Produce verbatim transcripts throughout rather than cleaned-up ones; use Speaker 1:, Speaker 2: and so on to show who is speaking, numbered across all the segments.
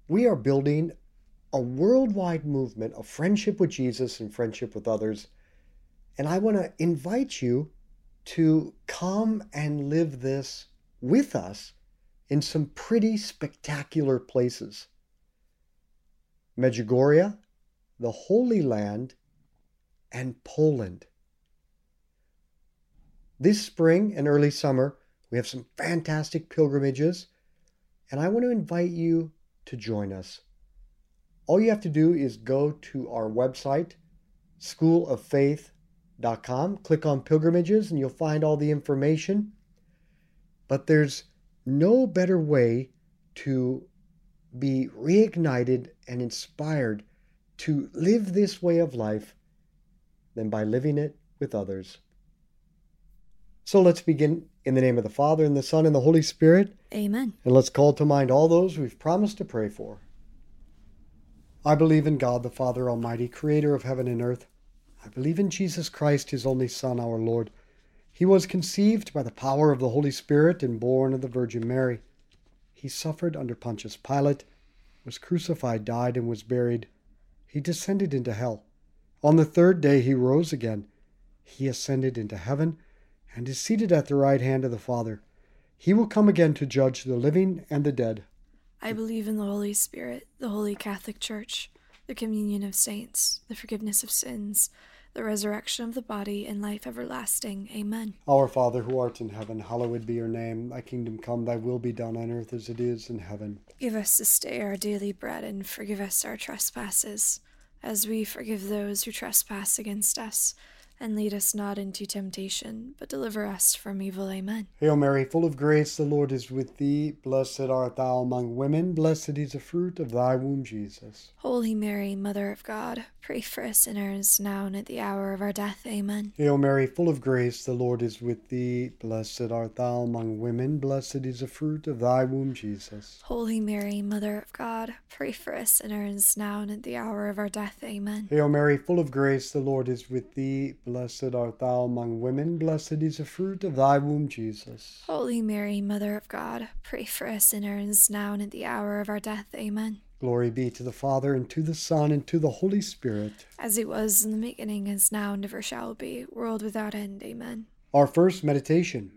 Speaker 1: We are building a worldwide movement of friendship with Jesus and friendship with others. And I want to invite you to come and live this with us in some pretty spectacular places. Medjugorje, the Holy Land, and Poland. This spring and early summer, we have some fantastic pilgrimages, and I want to invite you to join us. All you have to do is go to our website, school of faith dot com, click on pilgrimages, and you'll find all the information. But there's no better way to be reignited and inspired to live this way of life than by living it with others. So let's begin in the name of the Father, and the Son, and the Holy Spirit.
Speaker 2: Amen.
Speaker 1: And let's call to mind all those we've promised to pray for. I believe in God, the Father Almighty, creator of heaven and earth. I believe in Jesus Christ, his only Son, our Lord. He was conceived by the power of the Holy Spirit and born of the Virgin Mary. He suffered under Pontius Pilate, was crucified, died, and was buried. He descended into hell. On the third day he rose again. He ascended into heaven and is seated at the right hand of the Father. He will come again to judge the living and the dead.
Speaker 2: I believe in the Holy Spirit, the Holy Catholic Church, the communion of saints, the forgiveness of sins, the resurrection of the body, and life everlasting. Amen.
Speaker 1: Our Father, who art in heaven, hallowed be your name. Thy kingdom come, thy will be done on earth as it is in heaven.
Speaker 2: Give us this day our daily bread, and forgive us our trespasses, as we forgive those who trespass against us. And lead us not into temptation, but deliver us from evil. Amen.
Speaker 1: Hail Mary, full of grace, the Lord is with thee. Blessed art thou among women. Blessed is the fruit of thy womb, Jesus.
Speaker 2: Holy Mary, Mother of God, pray for us sinners, now and at the hour of our death. Amen.
Speaker 1: Hail Mary, full of grace, the Lord is with thee. Blessed art thou among women. Blessed is the fruit of thy womb, Jesus.
Speaker 2: Holy Mary, Mother of God, pray for us sinners, now and at the hour of our death. Amen.
Speaker 1: Hail Mary, full of grace, the Lord is with thee. Blessed art thou among women. Blessed is the fruit of thy womb, Jesus.
Speaker 2: Holy Mary, Mother of God, pray for us sinners, now and at the hour of our death. Amen.
Speaker 1: Glory be to the Father, and to the Son, and to the Holy Spirit.
Speaker 2: As it was in the beginning, is now, and ever shall be, world without end. Amen.
Speaker 1: Our first meditation.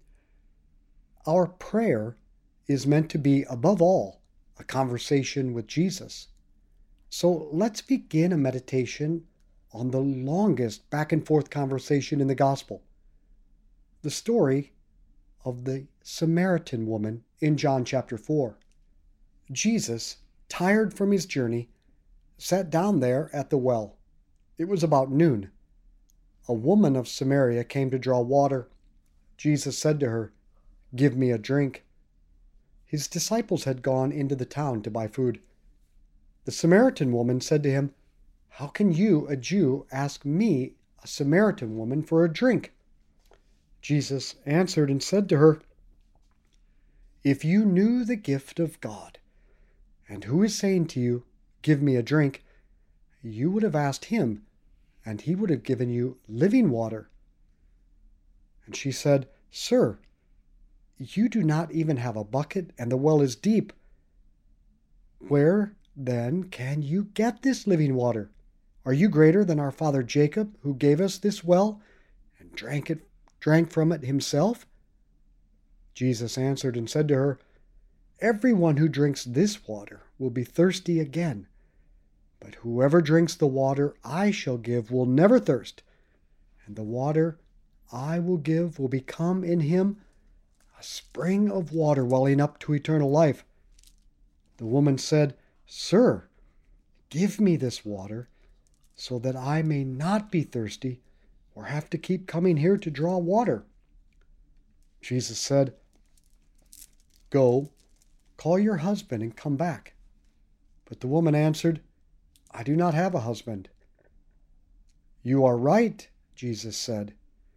Speaker 1: Our prayer is meant to be, above all, a conversation with Jesus. So let's begin a meditation on the longest back and forth conversation in the gospel. The story of the Samaritan woman in John chapter four. Jesus, tired from his journey, sat down there at the well. It was about noon. A woman of Samaria came to draw water. Jesus said to her, "Give me a drink." His disciples had gone into the town to buy food. The Samaritan woman said to him, "How can you, a Jew, ask me, a Samaritan woman, for a drink?" Jesus answered and said to her, "If you knew the gift of God, and who is saying to you, 'Give me a drink,' you would have asked him, and he would have given you living water." And she said, "Sir, you do not even have a bucket, and the well is deep. Where, then, can you get this living water? Are you greater than our father Jacob, who gave us this well and drank it, drank from it himself?" Jesus answered and said to her, "Everyone who drinks this water will be thirsty again. But whoever drinks the water I shall give will never thirst, and the water I will give will become in him a spring of water welling up to eternal life." The woman said, "Sir, give me this water, so that I may not be thirsty or have to keep coming here to draw water." Jesus said, "Go, call your husband and come back." But the woman answered, "I do not have a husband." "You are right," Jesus said,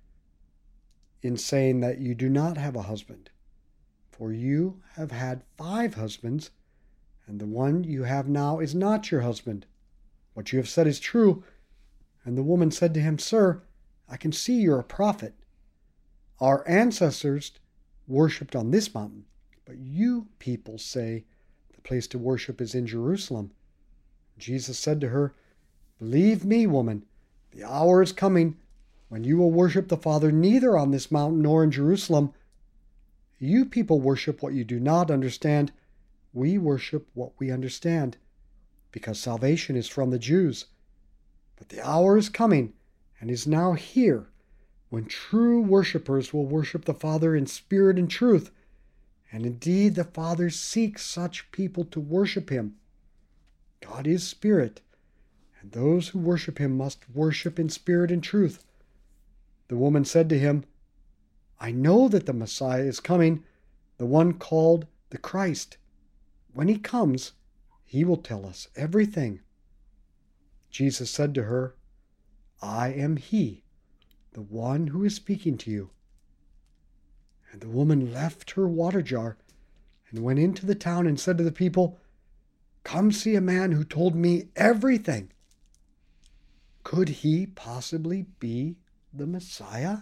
Speaker 1: "in saying that you do not have a husband. For you have had five husbands, and the one you have now is not your husband. What you have said is true." And the woman said to him, "Sir, I can see you're a prophet. Our ancestors worshipped on this mountain, but you people say the place to worship is in Jerusalem." Jesus said to her, "Believe me, woman, the hour is coming when you will worship the Father neither on this mountain nor in Jerusalem. You people worship what you do not understand. We worship what we understand, because salvation is from the Jews. But the hour is coming, and is now here, when true worshippers will worship the Father in spirit and truth. And indeed, the Father seeks such people to worship him. God is spirit, and those who worship him must worship in spirit and truth." The woman said to him, "I know that the Messiah is coming, the one called the Christ. When he comes, he will tell us everything." Jesus said to her, "I am he, the one who is speaking to you." And the woman left her water jar and went into the town and said to the people, "Come see a man who told me everything. Could he possibly be the Messiah?"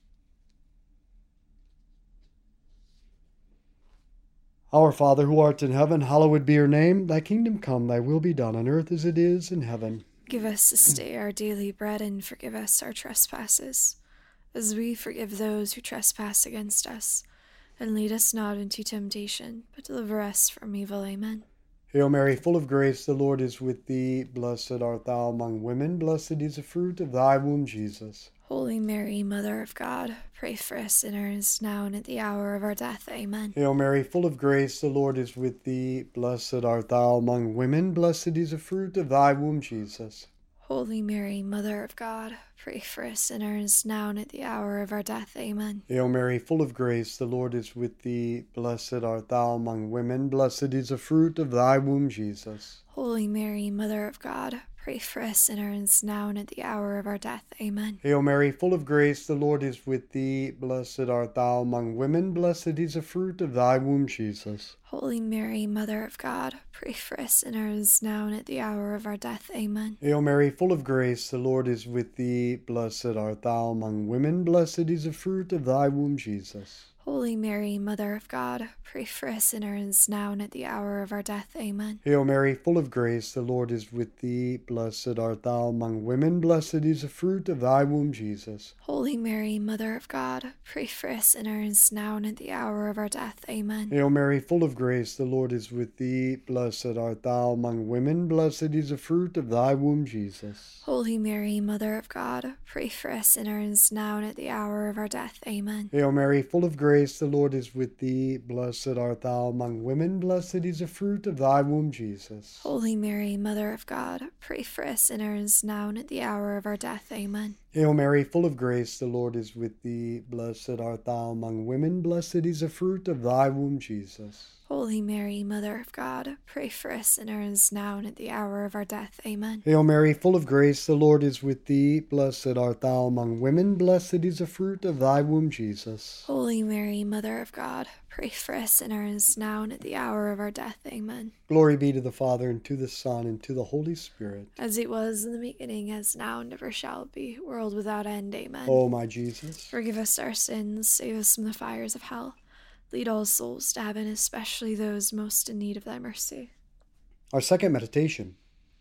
Speaker 1: Our Father, who art in heaven, hallowed be your name. Thy kingdom come, thy will be done on earth as it is in heaven.
Speaker 2: Give us this day our daily bread, and forgive us our trespasses, as we forgive those who trespass against us. And lead us not into temptation, but deliver us from evil. Amen.
Speaker 1: Hail Mary, full of grace, the Lord is with thee. Blessed art thou among women. Blessed is the fruit of thy womb, Jesus.
Speaker 2: Holy Mary, Mother of God, pray for us sinners, now and at the hour of our death. Amen.
Speaker 1: Hail Mary, full of grace, the Lord is with thee. Blessed art thou among women. Blessed is the fruit of thy womb, Jesus.
Speaker 2: Holy Mary, Mother of God, pray for us sinners, now and at the hour of our death. Amen.
Speaker 1: Hail Mary, full of grace, the Lord is with thee. Blessed art thou among women. Blessed is the fruit of thy womb, Jesus.
Speaker 2: Holy Mary, Mother of God, pray for us sinners, now and at the hour of our death. Amen.
Speaker 1: Hail Mary, full of grace, the Lord is with thee. Blessed art thou among women. Blessed is the fruit of thy womb, Jesus.
Speaker 2: Holy Mary, Mother of God, pray for us sinners, now and at the hour of our death. Amen.
Speaker 1: Hail Mary, full of grace, the Lord is with thee. Blessed art thou among women. Blessed is the fruit of thy womb, Jesus.
Speaker 2: Holy Mary, Mother of God, pray for us sinners, now and at the hour of our death. Amen.
Speaker 1: Hail Mary, full of grace, the Lord is with thee. Blessed art thou among women. Blessed is the fruit of thy womb, Jesus.
Speaker 2: Holy Mary, Mother of God, pray for us sinners, now and at the hour of our death. Amen.
Speaker 1: Hail Mary, full of grace, the Lord is with thee. Blessed art thou among women. Blessed is the fruit of thy womb, Jesus.
Speaker 2: Holy Mary, Mother of God, pray for us sinners, now and at the hour of our death. Amen.
Speaker 1: Hail Mary, full of grace, the Lord is with thee. Blessed art thou among women. Blessed is the fruit of thy womb, Jesus.
Speaker 2: Holy Mary, Mother of God, pray for us sinners, now and at the hour of our death. Amen.
Speaker 1: Hail Mary, full of grace, the Lord is with thee. Blessed art thou among women. Blessed is the fruit of thy womb, Jesus.
Speaker 2: Holy Mary, Mother of God, pray for us sinners, now and at the hour of our death. Amen.
Speaker 1: Hail Mary, full of grace, the Lord is with thee. Blessed art thou among women. Blessed is the fruit of thy womb, Jesus.
Speaker 2: Holy Mary, Mother of God, pray for us sinners, now and at the hour of our death. Amen.
Speaker 1: Glory be to the Father, and to the Son, and to the Holy Spirit.
Speaker 2: As it was in the beginning, as now, and ever shall be, world without end. Amen.
Speaker 1: O my Jesus,
Speaker 2: forgive us our sins, save us from the fires of hell. Lead all souls to heaven, especially those most in need of thy mercy.
Speaker 1: Our second meditation.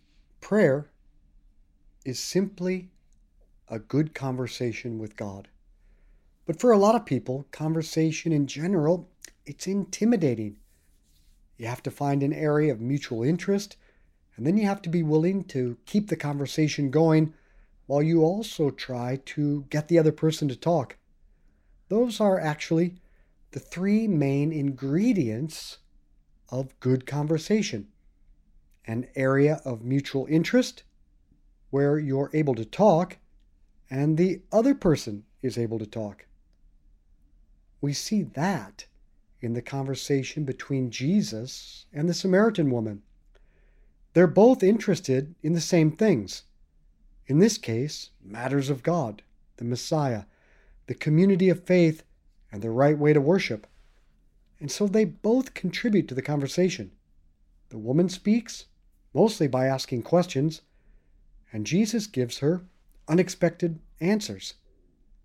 Speaker 1: Prayer is simply a good conversation with God. But for a lot of people, conversation in general, it's intimidating. You have to find an area of mutual interest, and then you have to be willing to keep the conversation going while you also try to get the other person to talk. Those are actually the three main ingredients of good conversation. An area of mutual interest, where you're able to talk, and the other person is able to talk. We see that in the conversation between Jesus and the Samaritan woman. They're both interested in the same things. In this case, matters of God, the Messiah, the community of faith, and the right way to worship. And so they both contribute to the conversation. The woman speaks, mostly by asking questions, and Jesus gives her unexpected answers.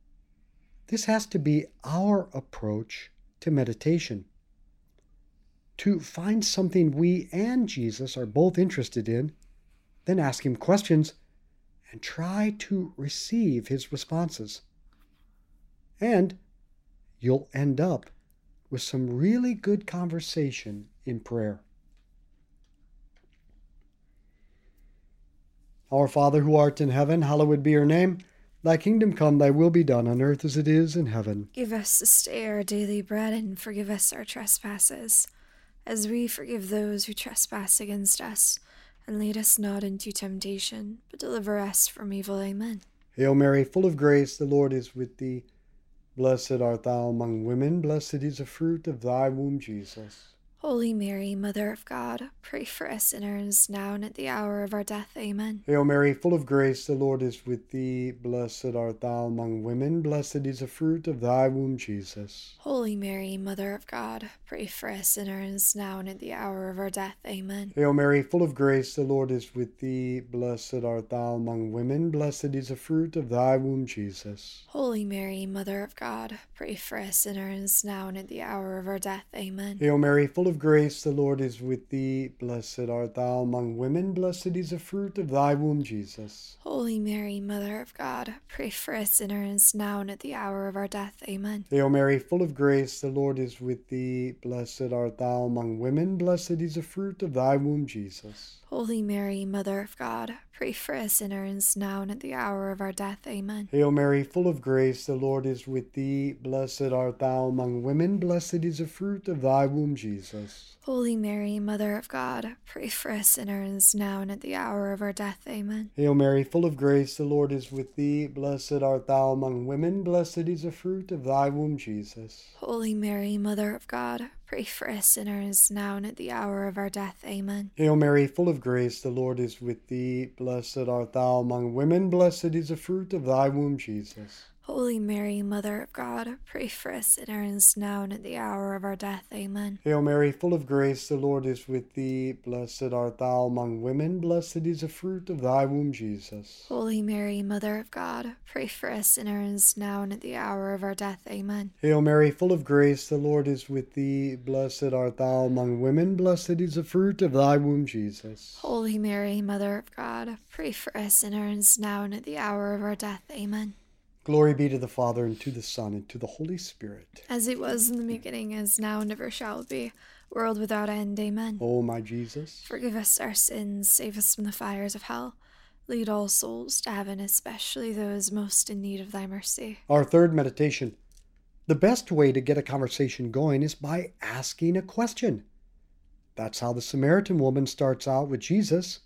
Speaker 1: This has to be our approach to meditation. to find something we and Jesus are both interested in, then ask him questions and try to receive his responses. And you'll end up with some really good conversation in prayer. Our Father who art in heaven, hallowed be your name. Thy kingdom come, thy will be done on earth as it is in heaven.
Speaker 2: Give us this day our daily bread, and forgive us our trespasses, as we forgive those who trespass against us. And lead us not into temptation, but deliver us from evil. Amen.
Speaker 1: Hail Mary, full of grace, the Lord is with thee. Blessed art thou among women, blessed is the fruit of thy womb, Jesus.
Speaker 2: Holy Mary, Mother of God, pray for us sinners, now and at the hour of our death. Amen.
Speaker 1: Hail Mary, full of grace, the Lord is with thee. Blessed art thou among women, blessed is the fruit of thy womb, Jesus.
Speaker 2: Holy Mary, Mother of God, pray for us sinners, now and at the hour of our death. Amen.
Speaker 1: Hail Mary, full of grace, the Lord is with thee. Blessed art thou among women, blessed is the fruit of thy womb, Jesus.
Speaker 2: Holy Mary, Mother of God, pray for us sinners, now and at the hour of our death. Amen.
Speaker 1: Hail Mary, full of grace, the Lord is with thee. Blessed art thou among women, blessed is the fruit of thy womb, Jesus.
Speaker 2: Holy Mary, Mother of God, pray for us sinners, now and at the hour of our death. Amen.
Speaker 1: Hail Mary, full of grace, the Lord is with thee. Blessed art thou among women, blessed is the fruit of thy womb, Jesus.
Speaker 2: Holy Mary, Mother of God, pray for us sinners, now and at the hour of our death. Amen.
Speaker 1: Hail Mary, full of grace, the Lord is with thee. Blessed art thou among women, blessed is the fruit of thy womb, Jesus.
Speaker 2: Holy Mary, Mother of God, pray for us sinners, now and at the hour of our death. Amen.
Speaker 1: Hail Mary, full of grace, the Lord is with thee. Blessed art thou among women, blessed is the fruit of thy womb, Jesus.
Speaker 2: Holy Mary, Mother of God, pray for us sinners, now and at the hour of our death. Amen.
Speaker 1: Hail Mary, full of grace, the Lord is with thee. Blessed art thou among women, blessed is the fruit of thy womb, Jesus.
Speaker 2: Holy Mary, Mother of God, pray for us sinners, now and at the hour of our death. Amen.
Speaker 1: Hail Mary, full of grace, the Lord is with thee. Blessed art thou among women, blessed is the fruit of thy womb, Jesus.
Speaker 2: Holy Mary, Mother of God, pray for us sinners, now and at the hour of our death. Amen.
Speaker 1: Hail Mary, full of grace, the Lord is with thee. Blessed art thou among women, blessed is the fruit of thy womb, Jesus.
Speaker 2: Holy Mary, Mother of God, pray for us sinners, now and at the hour of our death. Amen.
Speaker 1: Glory be to the Father, and to the Son, and to the Holy Spirit.
Speaker 2: As it was in the beginning, as now, and ever shall be, world without end. Amen.
Speaker 1: O my Jesus,
Speaker 2: forgive us our sins, save us from the fires of hell. Lead all souls to heaven, especially those most in need of thy mercy.
Speaker 1: Our third meditation. The best way to get a conversation going is by asking a question. That's how the Samaritan woman starts out with Jesus,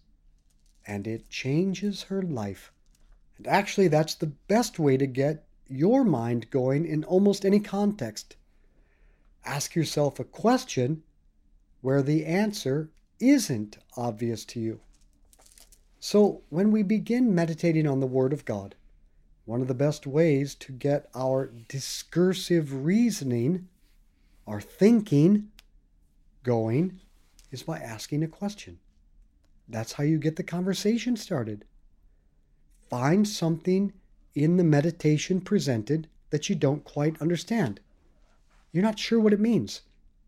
Speaker 1: and it changes her life. And actually, that's the best way to get your mind going in almost any context. Ask yourself a question where the answer isn't obvious to you. So, when we begin meditating on the Word of God, one of the best ways to get our discursive reasoning, our thinking, going is by asking a question. That's how you get the conversation started. Find something in the meditation presented that you don't quite understand. You're not sure what it means.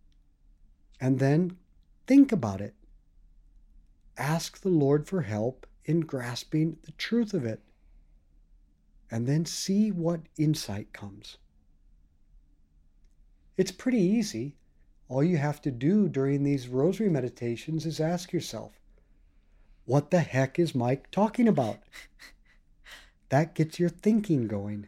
Speaker 1: And then think about it. Ask the Lord for help in grasping the truth of it. And then see what insight comes. It's pretty easy. All you have to do during these rosary meditations is ask yourself, what the heck is Mike talking about? That gets your thinking going.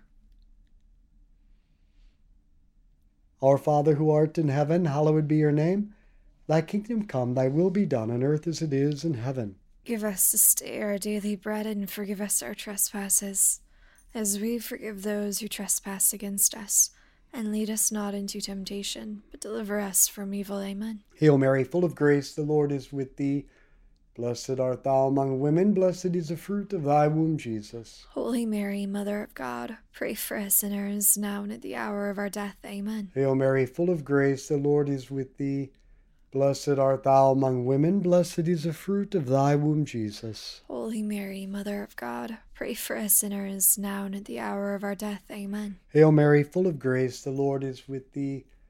Speaker 1: Our Father who art in heaven, hallowed be your name. Thy kingdom come, thy will be done on earth as it is in heaven.
Speaker 2: Give us this day our daily bread, and forgive us our trespasses, as we forgive those who trespass against us. And lead us not into temptation, but deliver us from evil. Amen.
Speaker 1: Hail Mary, full of grace, the Lord is with thee. Blessed art thou among women, blessed is the fruit of thy womb, Jesus.
Speaker 2: Holy Mary, Mother of God, pray for us sinners, now and at the hour of our death. Amen.
Speaker 1: Hail Mary, full of grace, the Lord is with thee. Blessed art thou among women, blessed is the fruit of thy womb, Jesus.
Speaker 2: Holy Mary, Mother of God, pray for us sinners, now and at the hour of our death. Amen.
Speaker 1: Hail Mary, full of grace, the Lord is with thee.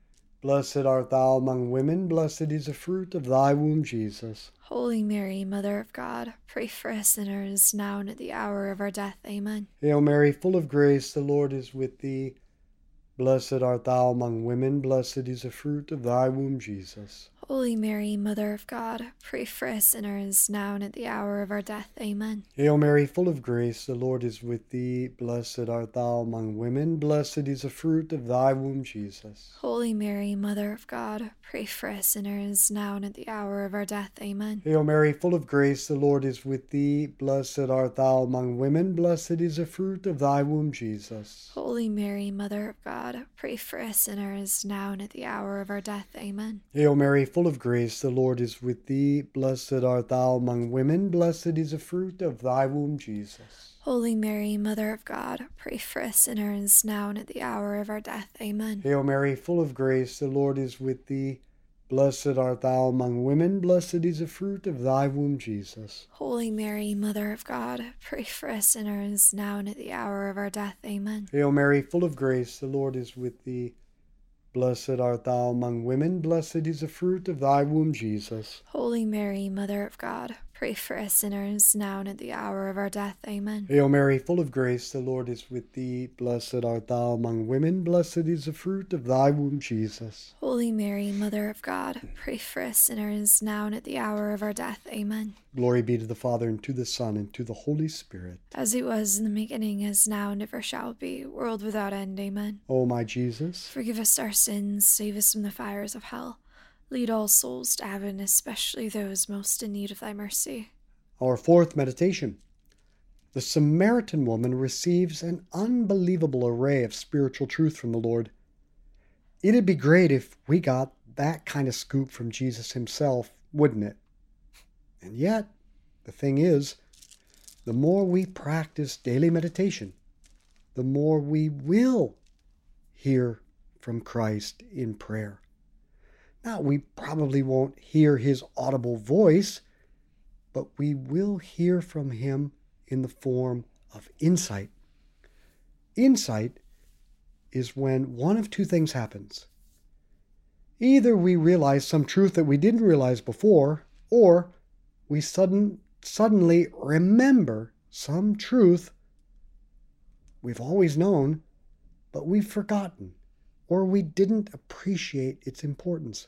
Speaker 1: Blessed art thou among women, blessed is the fruit of thy womb, Jesus.
Speaker 2: Holy Mary, Mother of God, pray for us sinners, now and at the hour of our death. Amen.
Speaker 1: Hail Mary, full of grace, the Lord is with thee. Blessed art thou among women, blessed is the fruit of thy womb, Jesus.
Speaker 2: Holy Mary, Mother of God, pray for us sinners, now and at the hour of our death. Amen.
Speaker 1: Hail Mary, full of grace, the Lord is with thee. Blessed art thou among women, blessed is the fruit of thy womb, Jesus.
Speaker 2: Holy Mary, Mother of God, pray for us sinners, now and at the hour of our death. Amen.
Speaker 1: Hail Mary, full of grace, the Lord is with thee. Blessed art thou among women, blessed is the fruit of thy womb, Jesus.
Speaker 2: Holy Mary, Mother of God, pray for us sinners, now and at the hour of our death. Amen.
Speaker 1: Hail Mary, full of grace, the Lord is with thee. Blessed art thou among women, blessed is the fruit of thy womb, Jesus.
Speaker 2: Holy Mary, Mother of God, pray for us sinners, now and at the hour of our death. Amen.
Speaker 1: Hail Mary, full of grace, the Lord is with thee. Blessed art thou among women, blessed is the fruit of thy womb, Jesus.
Speaker 2: Holy Mary, Mother of God, pray for us sinners, now and at the hour of our death. Amen.
Speaker 1: Hail Mary, full of grace, the Lord is with thee. Blessed art thou among women, blessed is the fruit of thy womb, Jesus.
Speaker 2: Holy Mary, Mother of God, pray for us sinners, now and at the hour of our death. Amen.
Speaker 1: Hail Mary, full of grace, the Lord is with thee. Blessed art thou among women, blessed is the fruit of thy womb, Jesus.
Speaker 2: Holy Mary, Mother of God, pray for us sinners, now and at the hour of our death. Amen.
Speaker 1: Glory be to the Father, and to the Son, and to the Holy Spirit.
Speaker 2: As it was in the beginning, is now, and ever shall be, world without end. Amen.
Speaker 1: O my Jesus,
Speaker 2: forgive us our sins, save us from the fires of hell. Lead all souls to heaven, especially those most in need of thy mercy.
Speaker 1: Our fourth meditation. The Samaritan woman receives an unbelievable array of spiritual truth from the Lord. It'd be great if we got that kind of scoop from Jesus himself, wouldn't it? And yet, the thing is, the more we practice daily meditation, the more we will hear from Christ in prayer. Now, we probably won't hear his audible voice, but we will hear from him in the form of insight. Insight is when one of two things happens. Either we realize some truth that we didn't realize before, or we sudden, suddenly remember some truth we've always known, but we've forgotten, or we didn't appreciate its importance.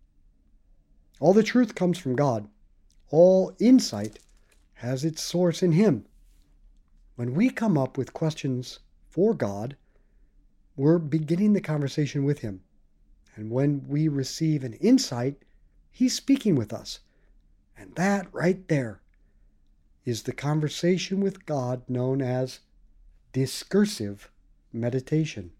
Speaker 1: All the truth comes from God. All insight has its source in him. When we come up with questions for God, we're beginning the conversation with him. And when we receive an insight, he's speaking with us. And that right there is the conversation with God known as discursive meditation.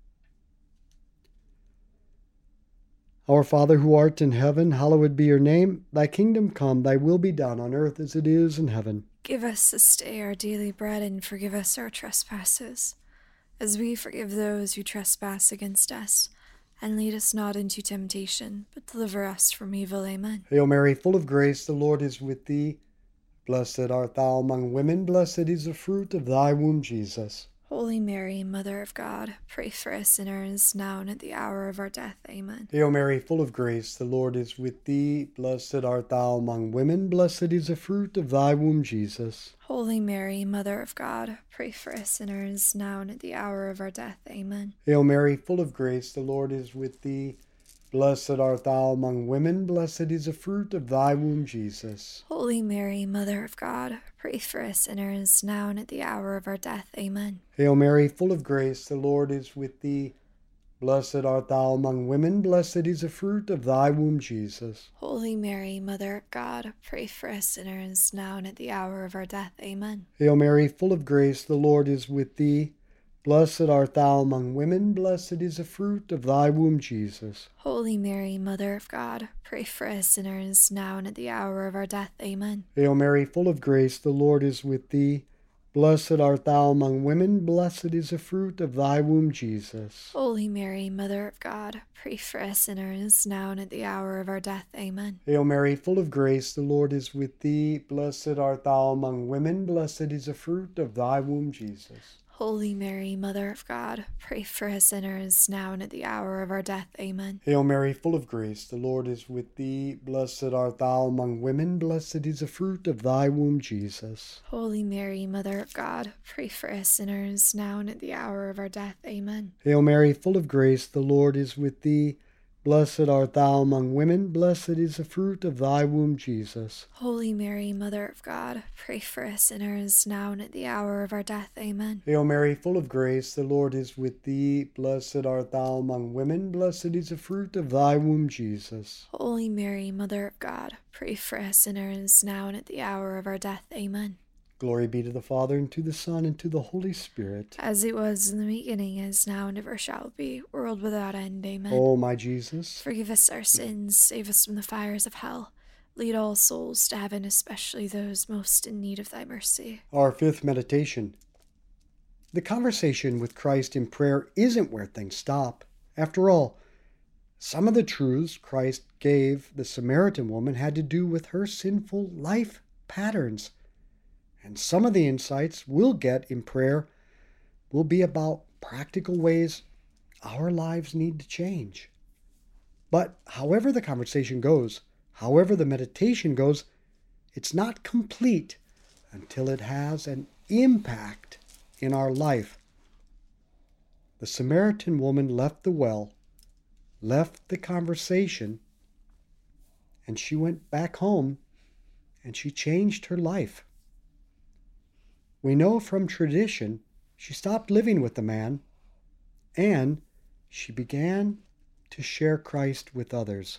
Speaker 1: Our Father who art in heaven, hallowed be your name. Thy kingdom come, thy will be done on earth as it is in heaven.
Speaker 2: Give us this day our daily bread, and forgive us our trespasses, as we forgive those who trespass against us. And lead us not into temptation, but deliver us from evil. Amen.
Speaker 1: Hail Mary, full of grace, the Lord is with thee. Blessed art thou among women, blessed is the fruit of thy womb, Jesus.
Speaker 2: Holy Mary, Mother of God, pray for us sinners, now and at the hour of our death. Amen.
Speaker 1: Hail Mary, full of grace, the Lord is with thee. Blessed art thou among women, blessed is the fruit of thy womb, Jesus.
Speaker 2: Holy Mary, Mother of God, pray for us sinners, now and at the hour of our death. Amen.
Speaker 1: Hail Mary, full of grace, the Lord is with thee. Blessed art thou among women, blessed is the fruit of thy womb, Jesus.
Speaker 2: Holy Mary, Mother of God, pray for us sinners, now and at the hour of our death. Amen.
Speaker 1: Hail Mary, full of grace, the Lord is with thee. Blessed art thou among women, blessed is the fruit of thy womb, Jesus.
Speaker 2: Holy Mary, Mother of God, pray for us sinners, now and at the hour of our death. Amen.
Speaker 1: Hail Mary, full of grace, the Lord is with thee. Blessed art thou among women, blessed is the fruit of thy womb, Jesus.
Speaker 2: Holy Mary, Mother of God, pray for us sinners, now and at the hour of our death. Amen.
Speaker 1: Hail Mary, full of grace, the Lord is with thee. Blessed art thou among women, blessed is the fruit of thy womb, Jesus.
Speaker 2: Holy Mary, Mother of God, pray for us sinners, now and at the hour of our death. Amen.
Speaker 1: Hail Mary, full of grace, the Lord is with thee. Blessed art thou among women, blessed is the fruit of thy womb, Jesus.
Speaker 2: Holy Mary, Mother of God, pray for us sinners, now and at the hour of our death. Amen.
Speaker 1: Hail Mary, full of grace, the Lord is with thee. Blessed art thou among women, blessed is the fruit of thy womb, Jesus.
Speaker 2: Holy Mary, Mother of God, pray for us sinners, now and at the hour of our death. Amen.
Speaker 1: Hail Mary, full of grace, the Lord is with thee. Blessed art thou among women, blessed is the fruit of thy womb, Jesus.
Speaker 2: Holy Mary, Mother of God, pray for us sinners, now and at the hour of our death. Amen.
Speaker 1: Hail Mary, full of grace, the Lord is with thee. Blessed art thou among women, blessed is the fruit of thy womb, Jesus.
Speaker 2: Holy Mary, Mother of God, pray for us sinners, now and at the hour of our death. Amen.
Speaker 1: Glory be to the Father, and to the Son, and to the Holy Spirit.
Speaker 2: As it was in the beginning, is now, and ever shall be, world without end. Amen.
Speaker 1: O my Jesus,
Speaker 2: forgive us our sins, save us from the fires of hell. Lead all souls to heaven, especially those most in need of thy mercy.
Speaker 1: Our fifth meditation. The conversation with Christ in prayer isn't where things stop. After all, some of the truths Christ gave the Samaritan woman had to do with her sinful life patterns. And some of the insights we'll get in prayer will be about practical ways our lives need to change. But however the conversation goes, however the meditation goes, it's not complete until it has an impact in our life. The Samaritan woman left the well, left the conversation, and she went back home and she changed her life. We know from tradition she stopped living with the man and she began to share Christ with others.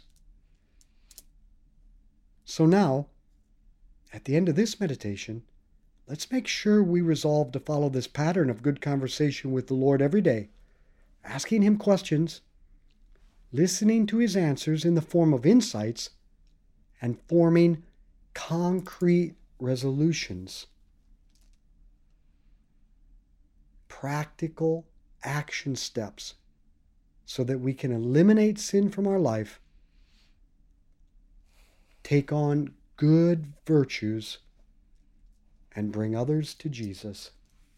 Speaker 1: So now, at the end of this meditation, let's make sure we resolve to follow this pattern of good conversation with the Lord every day, asking Him questions, listening to His answers in the form of insights, and forming concrete resolutions. Practical action steps so that we can eliminate sin from our life, take on good virtues, and bring others to Jesus.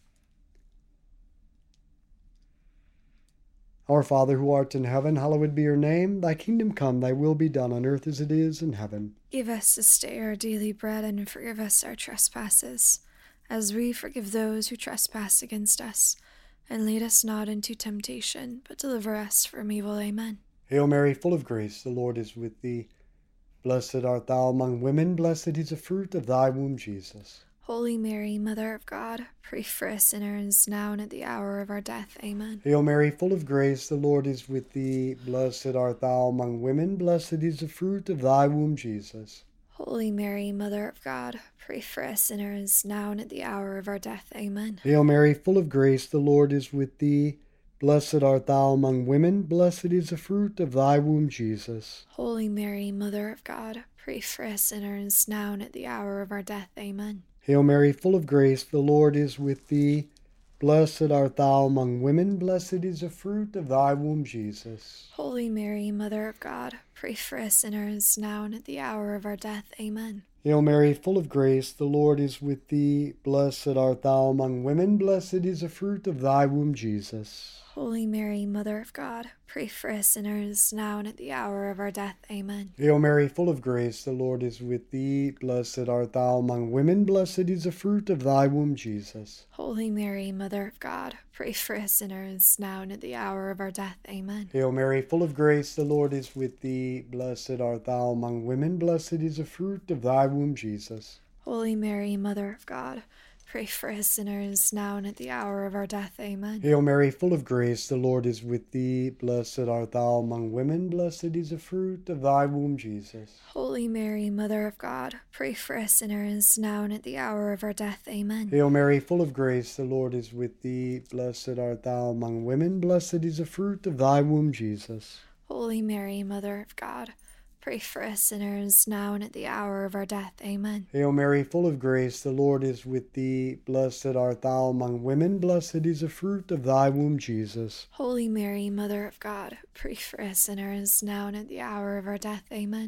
Speaker 1: Our Father who art in heaven, hallowed be your name. Thy kingdom come, thy will be done on earth as it is in heaven.
Speaker 2: Give us this day our daily bread, and forgive us our trespasses, as we forgive those who trespass against us. And lead us not into temptation, but deliver us from evil. Amen.
Speaker 1: Hail Mary, full of grace, the Lord is with thee. Blessed art thou among women, blessed is the fruit of thy womb, Jesus.
Speaker 2: Holy Mary, Mother of God, pray for us sinners, now and at the hour of our death. Amen.
Speaker 1: Hail Mary, full of grace, the Lord is with thee. Blessed art thou among women, blessed is the fruit of thy womb, Jesus.
Speaker 2: Holy Mary, Mother of God, pray for us sinners, now and at the hour of our death. Amen.
Speaker 1: Hail Mary, full of grace, the Lord is with thee. Blessed art thou among women, blessed is the fruit of thy womb, Jesus.
Speaker 2: Holy Mary, Mother of God, pray for us sinners, now and at the hour of our death. Amen.
Speaker 1: Hail Mary, full of grace, the Lord is with thee. Blessed art thou among women, blessed is the fruit of thy womb, Jesus.
Speaker 2: Holy Mary, Mother of God, pray for us sinners, now and at the hour of our death. Amen.
Speaker 1: Hail Mary, full of grace, the Lord is with thee. Blessed art thou among women, blessed is the fruit of thy womb, Jesus.
Speaker 2: Holy Mary, Mother of God, pray for us sinners, now and at the hour of our death. Amen.
Speaker 1: Hail Mary, full of grace, the Lord is with thee. Blessed art thou among women, blessed is the fruit of thy womb, Jesus.
Speaker 2: Holy Mary, Mother of God, pray for us sinners, now and at the hour of our death. Amen.
Speaker 1: Hail Mary, full of grace, the Lord is with thee. Blessed art thou among women, blessed is the fruit of thy womb, Jesus.
Speaker 2: Holy Mary, Mother of God, pray for us sinners, now and at the hour of our death. Amen.
Speaker 1: Hail Mary, full of grace, the Lord is with thee. Blessed art thou among women, blessed is the fruit of thy womb, Jesus.
Speaker 2: Holy Mary, Mother of God, pray for us sinners, now and at the hour of our death. Amen.
Speaker 1: Hail Mary, full of grace, the Lord is with thee. Blessed art thou among women, blessed is the fruit of thy womb, Jesus.
Speaker 2: Holy Mary, Mother of God, pray for us sinners, now and at the hour of our death. Amen.
Speaker 1: Hail Mary, full of grace, the Lord is with thee. Blessed art thou among women, blessed is the fruit of thy womb, Jesus.
Speaker 2: Holy Mary, Mother of God, pray for us sinners, now and at the hour of our death. Amen.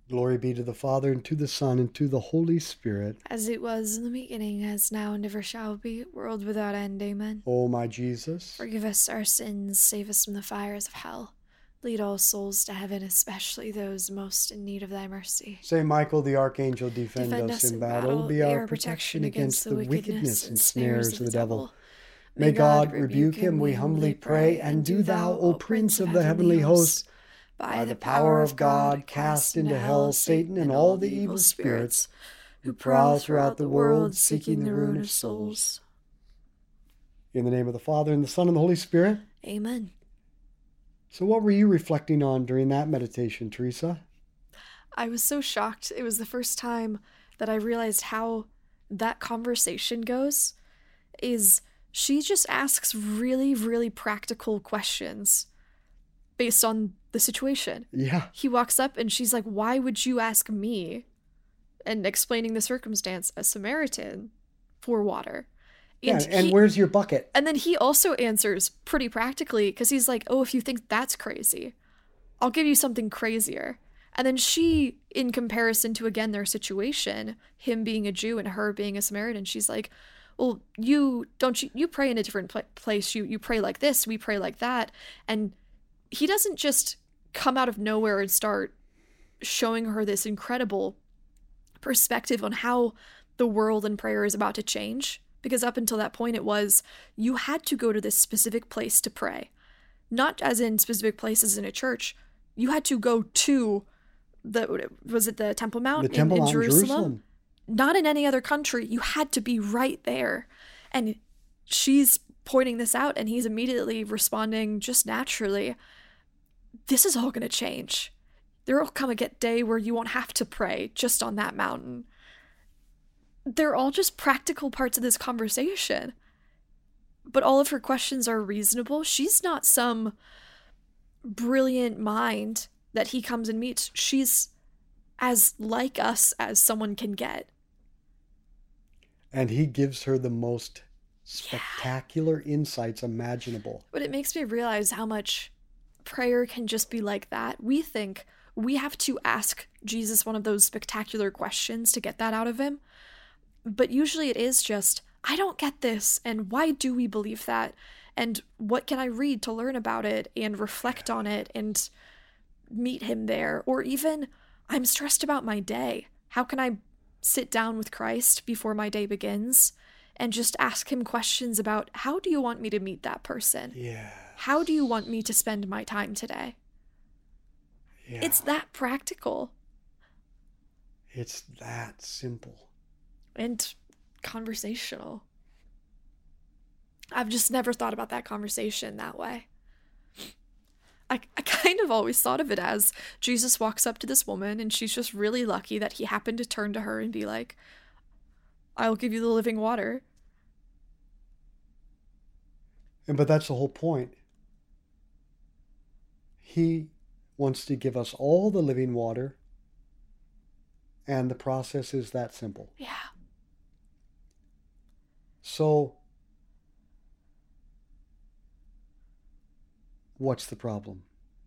Speaker 1: Glory be to the Father, and to the Son, and to the Holy Spirit.
Speaker 2: As it was in the beginning, as now, and ever shall be, world without end. Amen.
Speaker 1: O my Jesus,
Speaker 2: forgive us our sins, save us from the fires of hell. Lead all souls to heaven, especially those most in need of thy mercy.
Speaker 1: Saint Michael the Archangel, defend,
Speaker 2: Defend
Speaker 1: us in battle. Be our protection against the wickedness and snares of the devil. May God rebuke him, we humbly pray, and do thou, O Prince of the heavenly host, by the power of God, cast into hell Satan and all the evil spirits who prowl throughout the world seeking the ruin of souls. In the name of the Father, and the Son, and the Holy Spirit.
Speaker 2: Amen.
Speaker 1: So what were you reflecting on during that meditation, Teresa?
Speaker 2: I was so shocked. It was the first time that I realized how that conversation goes. Is she just asks really, really practical questions based on the situation.
Speaker 1: Yeah.
Speaker 2: He walks up and she's like, why would you ask me? And explaining the circumstance, a Samaritan, for water.
Speaker 1: And, yeah, and he, where's your bucket?
Speaker 2: And then he also answers pretty practically, because he's like, oh, if you think that's crazy, I'll give you something crazier. And then she, in comparison to, again, their situation, him being a Jew and her being a Samaritan, she's like, well, you don't, you, you pray in a different pl- place. You, you pray like this, we pray like that. And he doesn't just come out of nowhere and start showing her this incredible perspective on how the world and prayer is about to change. Because up until that point, it was, you had to go to this specific place to pray. Not as in specific places in a church. You had to go to the, was it the Temple Mount,
Speaker 1: the Temple
Speaker 2: in, in
Speaker 1: Mount
Speaker 2: Jerusalem?
Speaker 1: Jerusalem?
Speaker 2: Not in any other country. You had to be right there. And she's pointing this out, and he's immediately responding just naturally. This is all going to change. There will come a day where you won't have to pray just on that mountain. They're all just practical parts of this conversation. But all of her questions are reasonable. She's not some brilliant mind that he comes and meets. She's as like us as someone can get.
Speaker 1: And he gives her the most spectacular yeah. insights imaginable.
Speaker 2: But it makes me realize how much prayer can just be like that. We think we have to ask Jesus one of those spectacular questions to get that out of him. But usually it is just, I don't get this, and why do we believe that? And what can I read to learn about it and reflect on it and meet him there? Or even, I'm stressed about my day. How can I sit down with Christ before my day begins and just ask him questions about, how do you want me to meet that person?
Speaker 1: Yeah.
Speaker 2: How do you want me to spend my time today? Yeah. It's that practical.
Speaker 1: It's that simple.
Speaker 2: And conversational. I've just never thought about that conversation that way. I, I kind of always thought of it as Jesus walks up to this woman and she's just really lucky that he happened to turn to her and be like, I'll give you the living water.
Speaker 1: And but that's the whole point. He wants to give us all the living water, and the process is that simple.
Speaker 2: Yeah.
Speaker 1: So, what's the problem?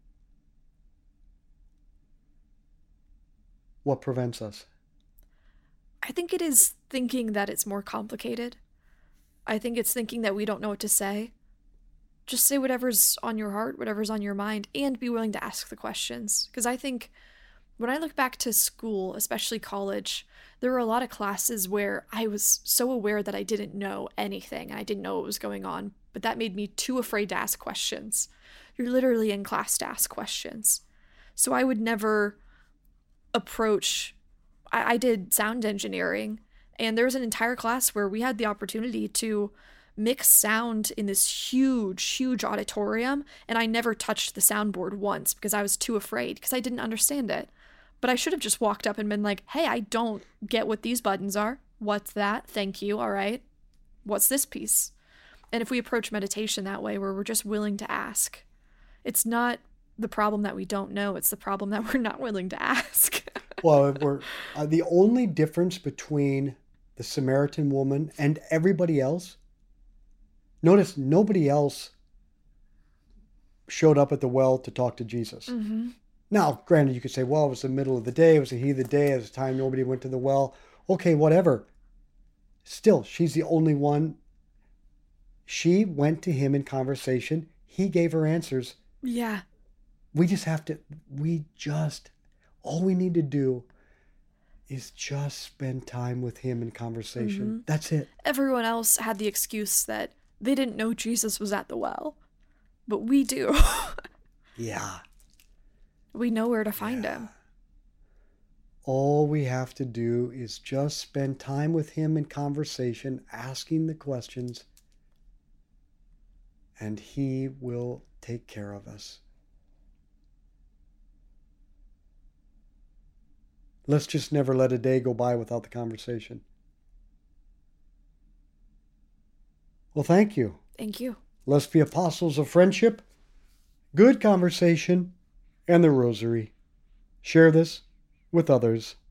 Speaker 1: What prevents us?
Speaker 2: I think it is thinking that it's more complicated. I think it's thinking that we don't know what to say. Just say whatever's on your heart, whatever's on your mind, and be willing to ask the questions. Because I think when I look back to school, especially college, there were a lot of classes where I was so aware that I didn't know anything and I didn't know what was going on, but that made me too afraid to ask questions. You're literally in class to ask questions. So I would never approach, I, I did sound engineering, and there was an entire class where we had the opportunity to mix sound in this huge, huge auditorium, and I never touched the soundboard once because I was too afraid because I didn't understand it. But I should have just walked up and been like, hey, I don't get what these buttons are. What's that? Thank you. All right. What's this piece? And if we approach meditation that way, where we're just willing to ask, it's not the problem that we don't know. It's the problem that we're not willing to ask.
Speaker 1: Well, we're uh, the only difference between the Samaritan woman and everybody else. Notice nobody else showed up at the well to talk to Jesus.
Speaker 2: Mm-hmm.
Speaker 1: Now, granted, you could say, well, it was the middle of the day. It was the heat of the day. It was the time nobody went to the well. Okay, whatever. Still, she's the only one. She went to him in conversation. He gave her answers.
Speaker 2: Yeah.
Speaker 1: We just have to, we just, all we need to do is just spend time with him in conversation.
Speaker 2: Mm-hmm.
Speaker 1: That's it.
Speaker 2: Everyone else had the excuse that they didn't know Jesus was at the well. But we do.
Speaker 1: Yeah.
Speaker 2: We know where to find
Speaker 1: Yeah.
Speaker 2: him.
Speaker 1: All we have to do is just spend time with him in conversation, asking the questions, and he will take care of us. Let's just never let a day go by without the conversation. Well, thank you.
Speaker 2: Thank you.
Speaker 1: Let's be apostles of friendship, good conversation, and the rosary. Share this with others.